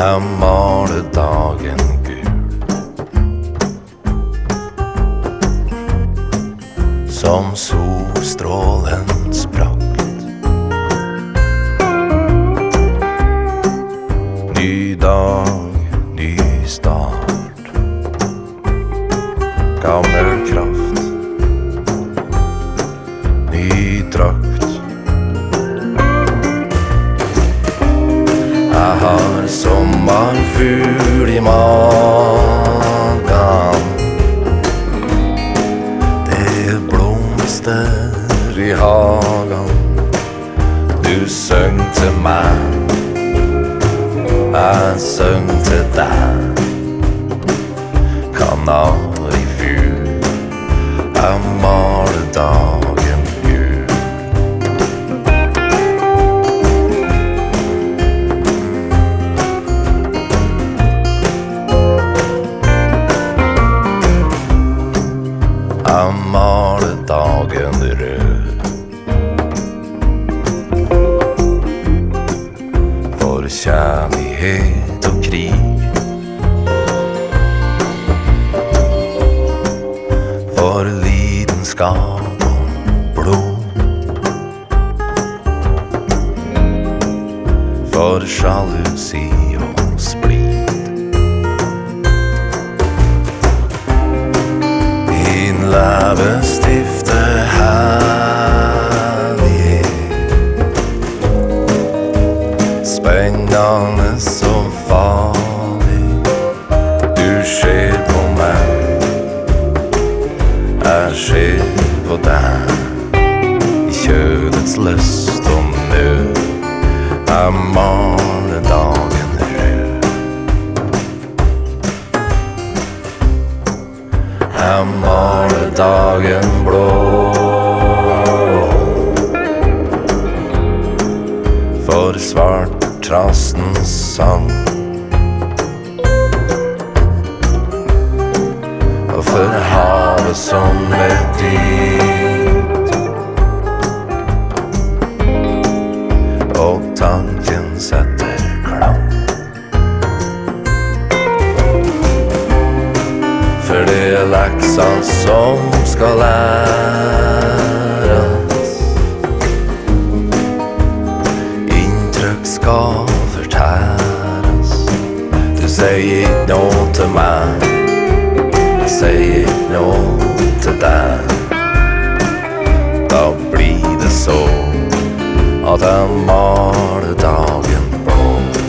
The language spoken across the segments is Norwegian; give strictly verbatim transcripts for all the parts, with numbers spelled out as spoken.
Jeg maler dagen gul som solstrålens prakt. Ny dag, ny start, gammel kraft, ny drakt. Jeg har sommerfugl i magen. Det er blomster i hagen. Du søng til meg, jeg søng til deg. Kanarifugl, jeg maler dagen gul. Jeg maler dagen rød for kjærlighet og krig, for lidenskap og blod, for sjalusi og splid. Din leppestifte herlighet, spennende og farlig. Du ser på meg, jeg ser på deg. I kjødets lyst og nød, jeg maler dagen rød. Jeg maler dagen blå for svarttrastens sang, og for havet som er dypt, og tanken setter klang. For det er leksa som skal læres, inntrykk skal fortæres. Du sier ikke noe til meg, jeg sier ikke noe til deg. Da blir det så at jeg maler dagen blå.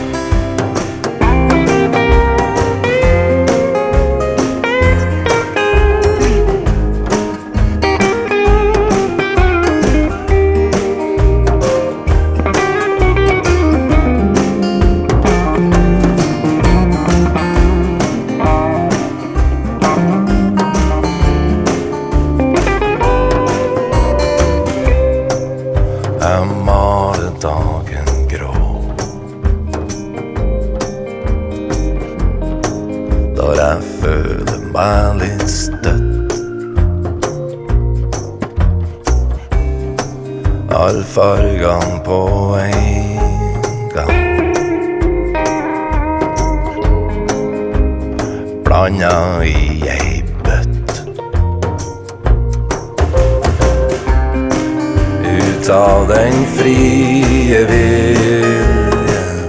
Jeg maler dagen grå da jeg føler meg litt støtt. All fargene på en gang, blandet i ei bøtt. Ut av den frie viljen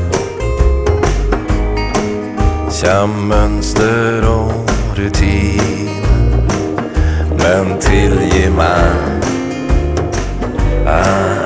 kjem mønster og rutine. Men tilgi meg, jeg